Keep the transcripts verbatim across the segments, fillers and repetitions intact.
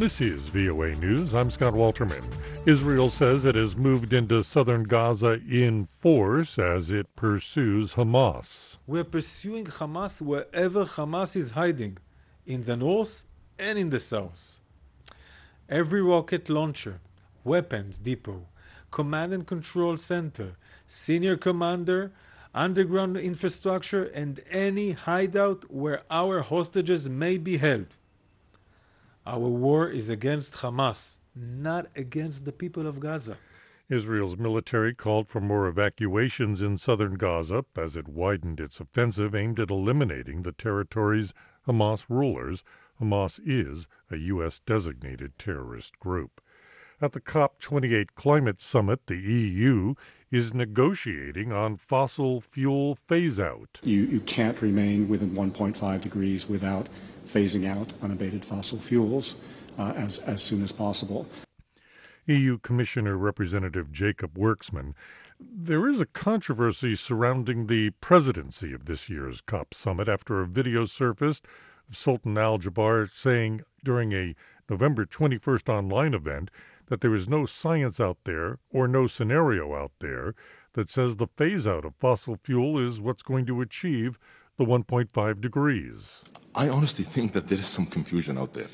This is V O A News. I'm Scott Walterman. Israel says it has moved into southern Gaza in force as it pursues Hamas. We're pursuing Hamas wherever Hamas is hiding, in the north and in the south. Every rocket launcher, weapons depot, command and control center, senior commander, underground infrastructure, and any hideout where our hostages may be held. Our war is against Hamas, not against the people of Gaza. Israel's military called for more evacuations in southern Gaza as it widened its offensive aimed at eliminating the territory's Hamas rulers. Hamas is a U S designated terrorist group. At the COP twenty-eight climate summit, the E U is negotiating on fossil fuel phase-out. You, you can't remain within one point five degrees without phasing out unabated fossil fuels uh, as, as soon as possible. E U Commissioner Representative Jacob Worksman, there is a controversy surrounding the presidency of this year's COP summit after a video surfaced of Sultan Al-Jaber saying during a November twenty-first online event that there is no science out there or no scenario out there that says the phase-out of fossil fuel is what's going to achieve the one point five degrees. I honestly think that there is some confusion out there,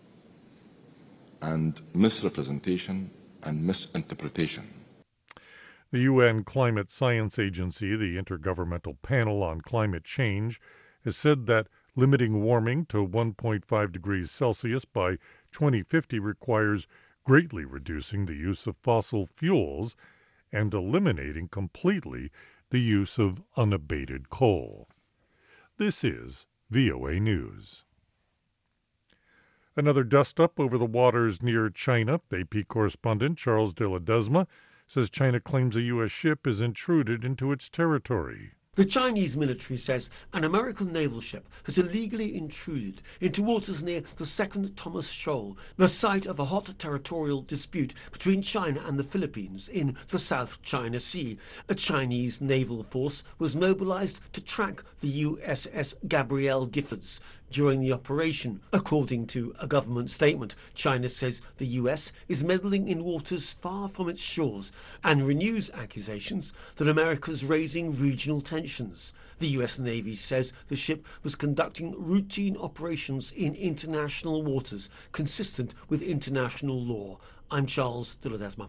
and misrepresentation and misinterpretation. The U N Climate Science Agency, the Intergovernmental Panel on Climate Change, has said that limiting warming to one point five degrees Celsius by twenty fifty requires greatly reducing the use of fossil fuels and eliminating completely the use of unabated coal. This is V O A News. Another dust-up over the waters near China. A P correspondent Charles de Ledesma says China claims a U S ship has intruded into its territory. The Chinese military says an American naval ship has illegally intruded into waters near the Second Thomas Shoal, the site of a hot territorial dispute between China and the Philippines in the South China Sea. A Chinese naval force was mobilized to track the U S S Gabrielle Giffords during the operation. According to a government statement, China says the U S is meddling in waters far from its shores and renews accusations that America's raising regional tensions. The U S Navy says the ship was conducting routine operations in international waters consistent with international law. I'm Charles de Ledesma.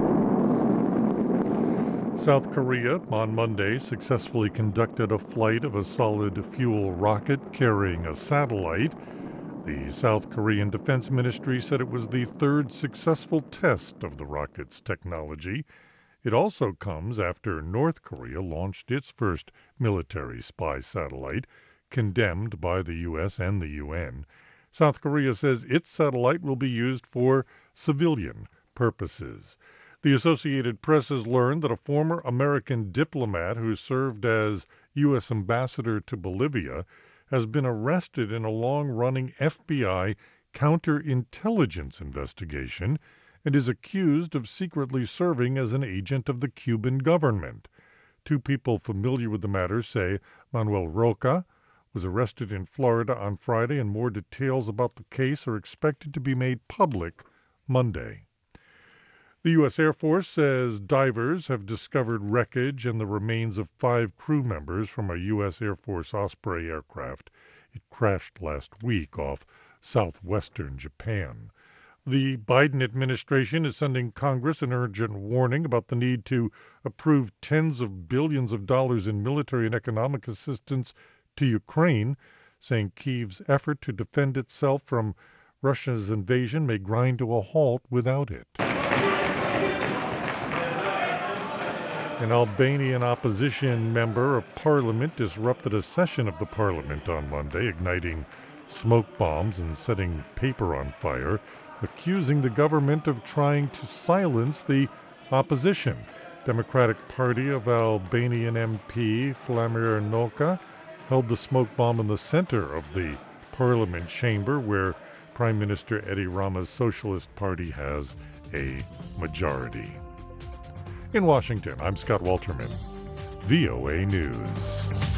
South Korea on Monday successfully conducted a flight of a solid fuel rocket carrying a satellite. The South Korean Defense Ministry said it was the third successful test of the rocket's technology. It also comes after North Korea launched its first military spy satellite, condemned by the U S and the U N. South Korea says its satellite will be used for civilian purposes. The Associated Press has learned that a former American diplomat who served as U S ambassador to Bolivia has been arrested in a long-running F B I counterintelligence investigation and is accused of secretly serving as an agent of the Cuban government. Two people familiar with the matter say Manuel Roca was arrested in Florida on Friday, and more details about the case are expected to be made public Monday. The U S Air Force says divers have discovered wreckage and the remains of five crew members from a U S Air Force Osprey aircraft. It crashed last week off southwestern Japan. The Biden administration is sending Congress an urgent warning about the need to approve tens of billions of dollars in military and economic assistance to Ukraine, saying Kyiv's effort to defend itself from Russia's invasion may grind to a halt without it. An Albanian opposition member of parliament disrupted a session of the parliament on Monday, igniting smoke bombs and setting paper on fire, accusing the government of trying to silence the opposition. Democratic Party of Albanian M P Flamir Noka held the smoke bomb in the center of the parliament chamber where Prime Minister Edi Rama's Socialist Party has a majority. In Washington, I'm Scott Walterman, V O A News.